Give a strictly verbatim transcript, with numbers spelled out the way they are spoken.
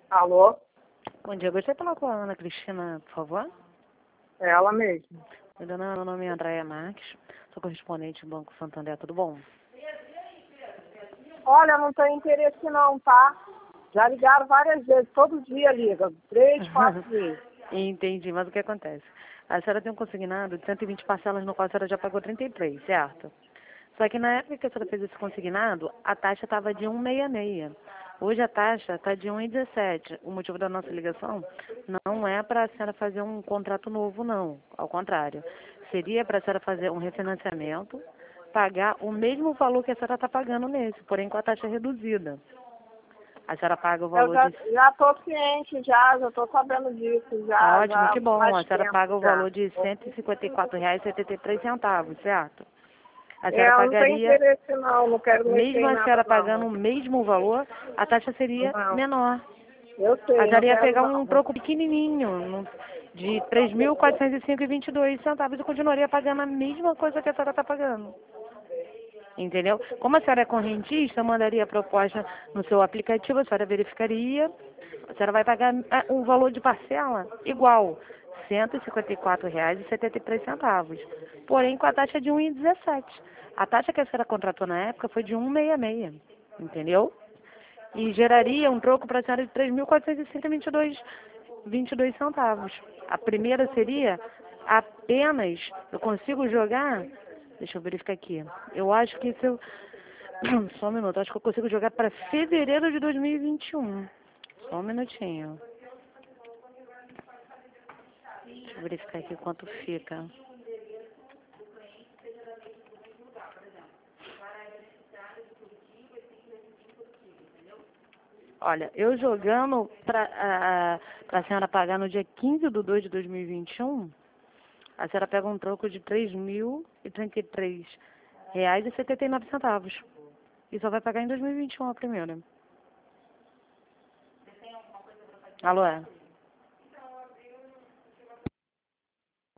Alô? Bom dia, gostaria de falar com a Ana Cristina, por favor. É ela mesmo. Meu nome meu nome é Andréia Marques, sou correspondente do Banco Santander, tudo bom? Olha, não tem interesse não, tá? Já ligaram várias vezes, todo dia liga, três, quatro vezes. Entendi, mas o que acontece? A senhora tem um consignado de cento e vinte parcelas, no qual a senhora já pagou trinta e três, certo? Só que na época que a senhora fez esse consignado, a taxa estava de um vírgula sessenta e seis. Hoje a taxa está de um vírgula dezessete. O motivo da nossa ligação não é para a senhora fazer um contrato novo, não. Ao contrário. Seria para a senhora fazer um refinanciamento, pagar o mesmo valor que a senhora está pagando nesse, porém com a taxa reduzida. A senhora paga o Eu valor já, de... já tô ciente, já, já tô sabendo disso, Ah, já, ótimo, já que bom. A faz senhora tempo paga o já. valor de cento e cinquenta e quatro reais e setenta e três centavos, certo? A É, senhora eu não tenho pagaria... interesse não, não quero mexer Mesmo em a nada senhora pagando o não. mesmo valor, a taxa seria Não, menor. eu A sei, não senhora ia quero pegar um não. troco pequenininho, num- de três mil quatrocentos e cinco vírgula vinte e dois centavos, e continuaria pagando a mesma coisa que a senhora está pagando. Entendeu? Como a senhora é correntista, eu mandaria a proposta no seu aplicativo, a senhora verificaria, a senhora vai pagar ah, um valor de parcela igual, cento e cinquenta e quatro reais e setenta e três centavos, porém com a taxa de um vírgula dezessete. A taxa que a senhora contratou na época foi de um vírgula sessenta e seis, entendeu? E geraria um troco para a senhora de três mil quatrocentos e cinco vírgula vinte e dois centavos. A primeira seria apenas, eu consigo jogar, deixa eu verificar aqui, eu acho que se eu, só um minuto, acho que eu consigo jogar para fevereiro de dois mil e vinte e um. Só um minutinho. Deixa eu verificar aqui quanto fica. Olha, eu jogando para a senhora pagar no dia quinze de dois de dois mil e vinte e um, a senhora pega um troco de três mil e trinta e três reais e setenta e nove centavos. E só vai pagar em dois mil e vinte e um a primeira. Alô, é?